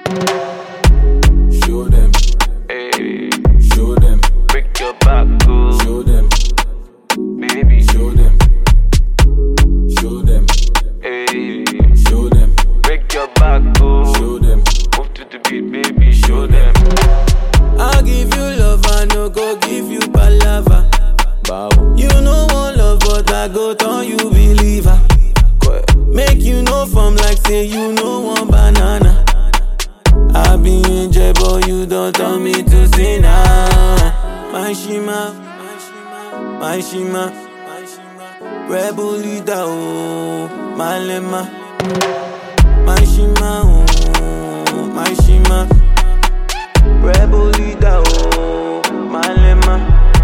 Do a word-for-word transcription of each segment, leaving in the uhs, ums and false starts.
Show them, hey. Show them, break your back, oh. Show them, baby. Show them, show them, hey. Show them, break your back, oh. Show them, move to the beat, baby. Show them. I'll give you love, I no go give you palava. Bow. You know one love, but I go turn you believer. Make you know from like say you know one banana. I be angel, but you don't tell me to sin. My shima, my shima, rebel leader, oh, my lemma. My shima, oh, my shima, rebel leader, oh, my lemma.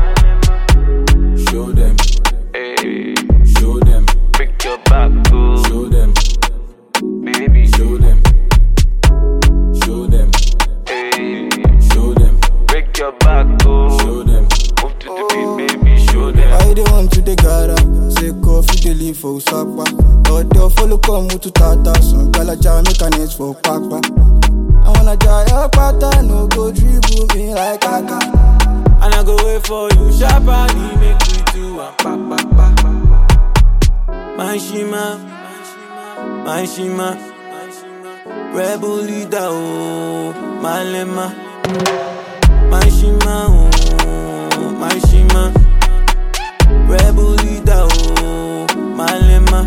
Show them, hey. Show them, Break your back, oh. show them, Baby, show them, show them, hey. show them, Break your back, oh. show them. Move to the beat, baby, show them. Why they want to the gara? Say coffee they live for Usapa. Or they follow come to Tata. Some gala mechanics for Papa. I wanna try your pattern, no go dribble me like Kaka. And I go wait for you, sharply make we do a pa pa pa pa. My shima, my shima, rebel leader, oh, my lemma. My shima, oh, my shima, rebel leader, oh, my lemma.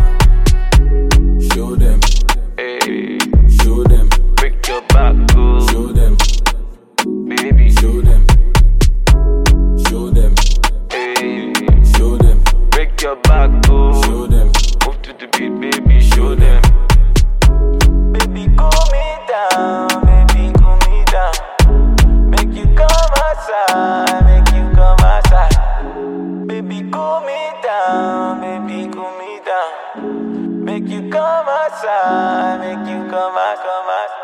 Show them, Hey, show them, break your back, oh. show them, Baby, show them, show them, hey, show them, break your back, oh. show them, Move to the beat, baby, show them. Baby, cool me down, baby, cool me down. Make you come outside, make you come outside. Baby, cool me down, baby, cool me down. Make you come outside, make you come out, come out.